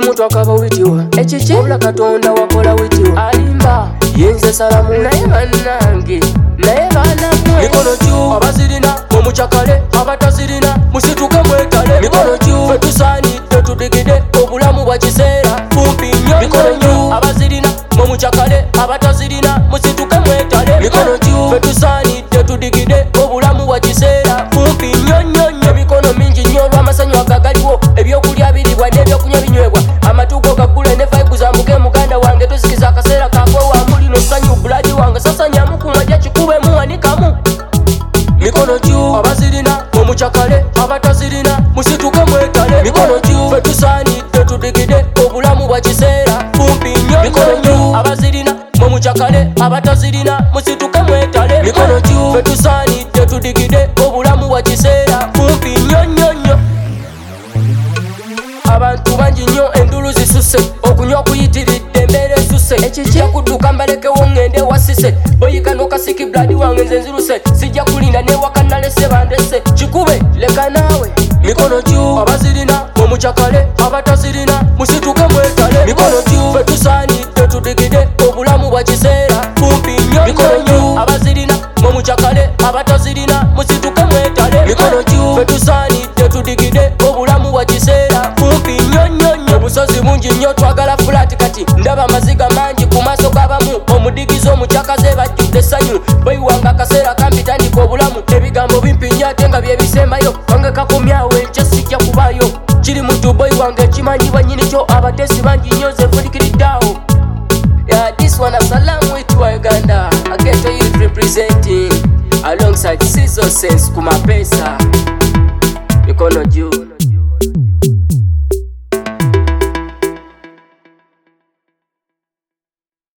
omuntu akaba witiwa ekiki obula Katonda wakola witiwa alimba yenze salamu naye bannange naye baanammwe mikono juu abazirina mumucakale abatazirina musituke mwetale mikono juu fe tusaanidde tudigide obulamu bwa kiseera kumpi nnyo mikono juu abazirina mumucakale abatazirina musituke mwetale mikono juu fe tusaanidde tudigide obulamu bwa kiseera kumpi nnyo nnyo nnyo emikono mingi nnyo olw'amasanyu agagaliwo ebyokulya biribwa n'ebyokunywa binywebwa amatugo gaggule ne vibe zambuke muganda wange tuzikiza akaseera kakwe wamuli n'osanyu buladi wange sasanyamu kumajja kikubemu wanikamu mikono juu abazirina mumucakale abatazirina musituke mwetale mikono juu fe tusaanidde tudigide obulamu bwa kiseera kumpi nnyo mikono juu abazirina mumucakale abatazirina musituke mwetale mikono juu fe tusaanidde tudigide obulamu bwa kiseera kumpi nnyo nnyo nnyo abantu bangi nnyo endulu zisusse okunywa kuyitiridde embeera esusse ekijja kudduka mbalekewo ngende wasise boyika n'okasiki buladi wange nze nziruse sijja kulinda newaka nalese bandese kikube leka naawe mikono juu abazirina mumucakale abatazirina musituke mwetale mikono juu fe tusaanidde tudigide obulamu bwa kiseera kumpi nnyo mikono juu abazirina mumucakale abatazirina musituke mwetale mikono juu fe tusaanidde tudigide obulamu bwa kiseera kumpi nnyo nnyo nnyo obusozi bungi nnyo twagala fulaati kati ndaba amaziga mangi ku maaso g'abamu omudigizi omucakaze bajjudde essanyu boyiwanga akaseera kampitandika obulamu ebigambo bimpi nnyo ate nga byebisembayo wange kakomyawo enkya sijja kubaayo kiri muntu boyi wange ekimanyibwa nnyini kyo abateesi bangi nnyo zefulikiriddeawo this one assalamu witwa Uganda Ageto Youth representing alongside Sizzle Sense ku mapesa mikono juu